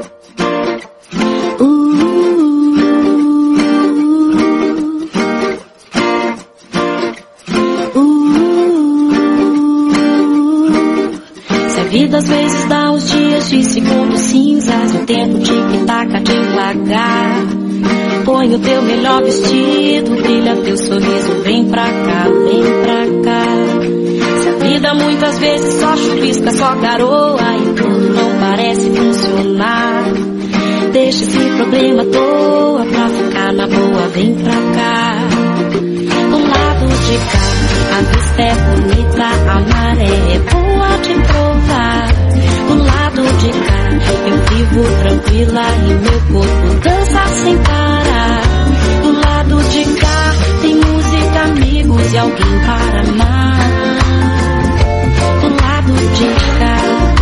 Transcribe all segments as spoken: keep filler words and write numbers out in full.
Às vezes dá uns dias de segundos cinzas, o tempo tic-taca devagar. Põe o teu melhor vestido, brilha teu sorriso, vem pra cá, vem pra cá. Se a vida muitas vezes só chuvisca, só garoa e tudo não parece funcionar, deixa esse problema à toa pra ficar na boa, vem pra cá. Do lado de cá, a vista é bonita, a maré é boa de provar. Do lado de cá, eu vivo tranquila e meu corpo dança sem parar. Do lado de cá, tem música, amigos e alguém para amar. Do lado de cá,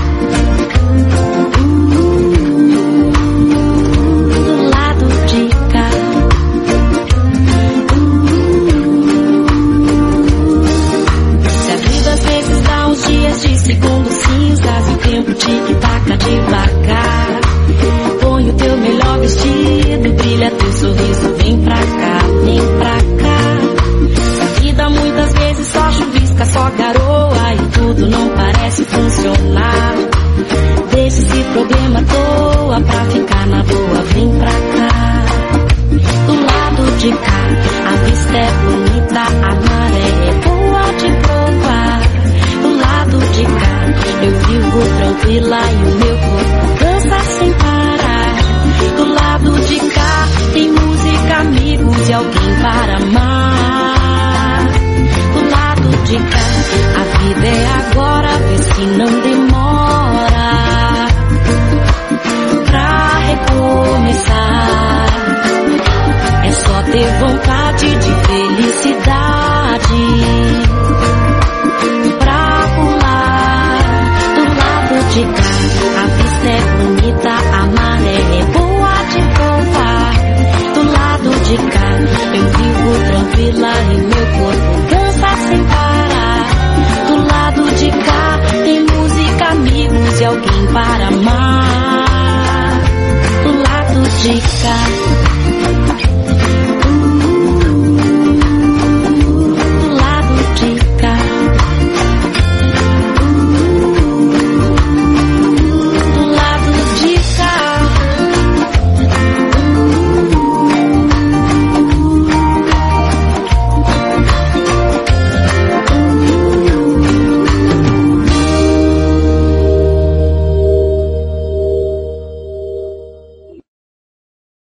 do lado de cá. Se a vida às vezes dá uns dias de segundos cinzas, o tempo tic-taca devagar. Põe o teu melhor vestido, brilha teu sorriso, vem pra cá, vem pra cá. Se a vida muitas vezes só chuvisca, só garoa e tudo não parece funcionar, deixa esse problema à toa pra ficar na boa, vem pra cá. Do lado de cá, a vista é bonita, a maré é boa de provar. Do lado de cá, eu vivo tranquila e o meu corpo dança sem parar. Do lado de cá, tem música, amigos e alguém para amar. Do lado de cá, a vida é agora, vê se não demora pra recomeçar. É só ter vontade de felicidade pra pular. Do lado de cá, a vista é bonita, a maré é boa de provar. Do lado de cá, eu vivo tranquila e meu corpo dança sem parar. Do lado de cá, tem música, amigos e alguém para amar. Do lado de cá.